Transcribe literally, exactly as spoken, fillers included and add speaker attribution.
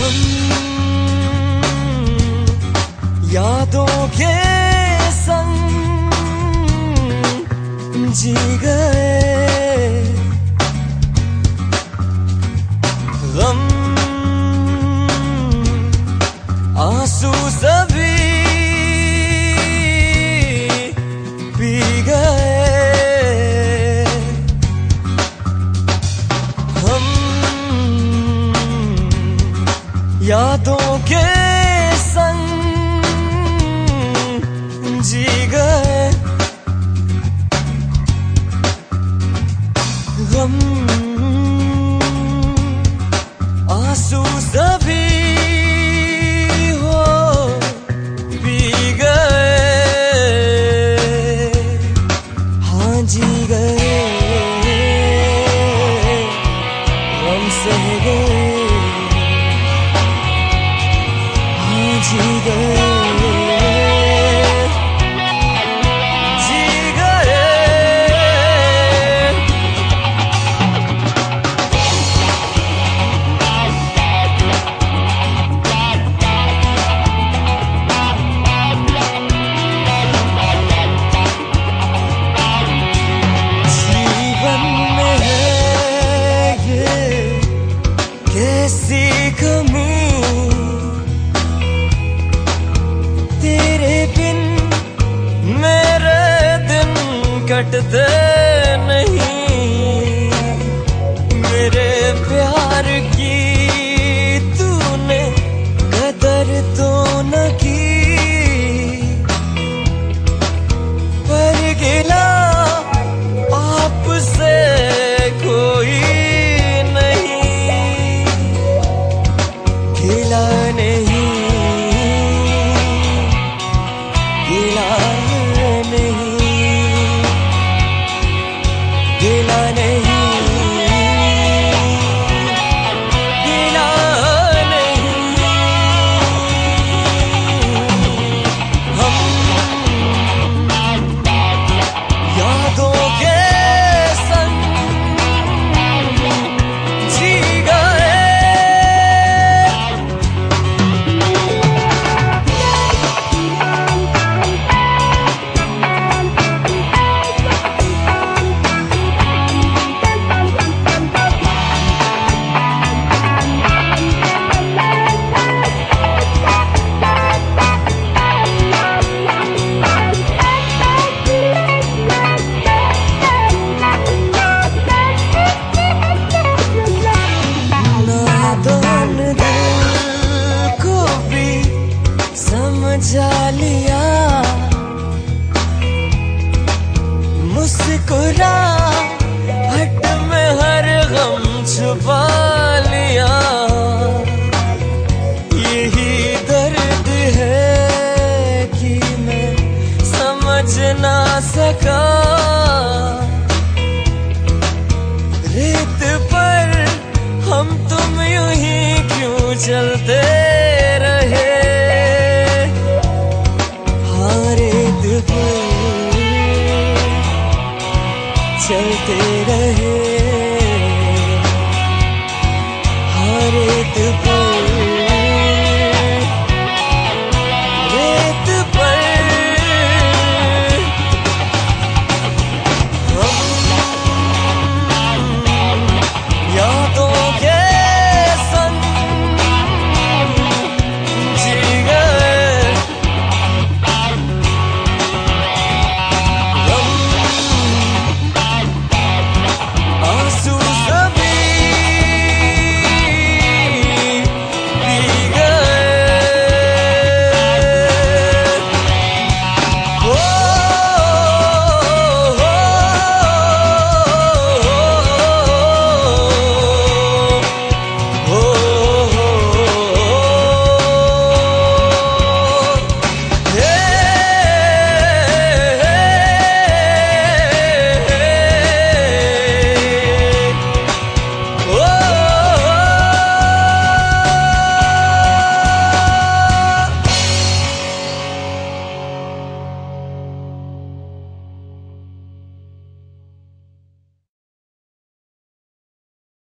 Speaker 1: हम यादों के संग जी गए, गम आंसू सभी पी गए। हम यादों के संग जी गए, गम आंसू सभी हो पी गए। हाँ जी गए, गम सह गए, हाँ जी गए। कैसी कमी तेरे बिन मेरे दिन कटते नहीं। मेरे प्यार की तूने कदर तो न की, पर गिला आपसे कोई गिला नहीं, गिला नहीं, गिला नहीं, गिला नहीं। हम यादों के संग जी गए। समझा लिया मुस्कुराहट में हर गम छुपा लिया। यही दर्द है कि मैं समझ ना सका। रेत पर हम तुम यूं ही क्यों चलते रहे, चलते रहे, हर एक